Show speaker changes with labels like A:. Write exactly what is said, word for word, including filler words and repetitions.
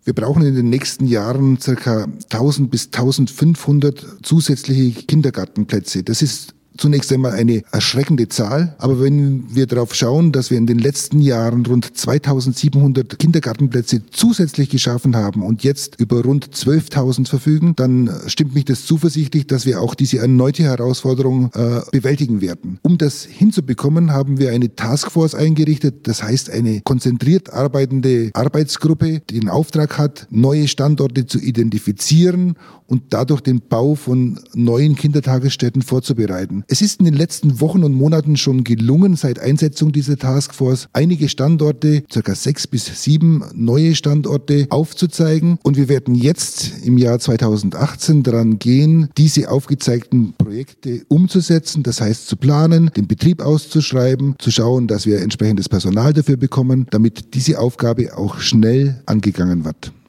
A: Wir brauchen in den nächsten Jahren circa tausend bis eintausendfünfhundert zusätzliche Kindergartenplätze. Das ist zunächst einmal eine erschreckende Zahl, aber wenn wir darauf schauen, dass wir in den letzten Jahren rund zweitausendsiebenhundert Kindergartenplätze zusätzlich geschaffen haben und jetzt über rund zwölftausend verfügen, dann stimmt mich das zuversichtlich, dass wir auch diese erneute Herausforderung äh, bewältigen werden. Um das hinzubekommen, haben wir eine Taskforce eingerichtet, das heißt eine konzentriert arbeitende Arbeitsgruppe, die den Auftrag hat, neue Standorte zu identifizieren und dadurch den Bau von neuen Kindertagesstätten vorzubereiten. Es ist in den letzten Wochen und Monaten schon gelungen, seit Einsetzung dieser Taskforce einige Standorte, circa sechs bis sieben neue Standorte aufzuzeigen. Und wir werden jetzt im Jahr zweitausendachtzehn daran gehen, diese aufgezeigten Projekte umzusetzen. Das heißt zu planen, den Betrieb auszuschreiben, zu schauen, dass wir entsprechendes Personal dafür bekommen, damit diese Aufgabe auch schnell angegangen wird.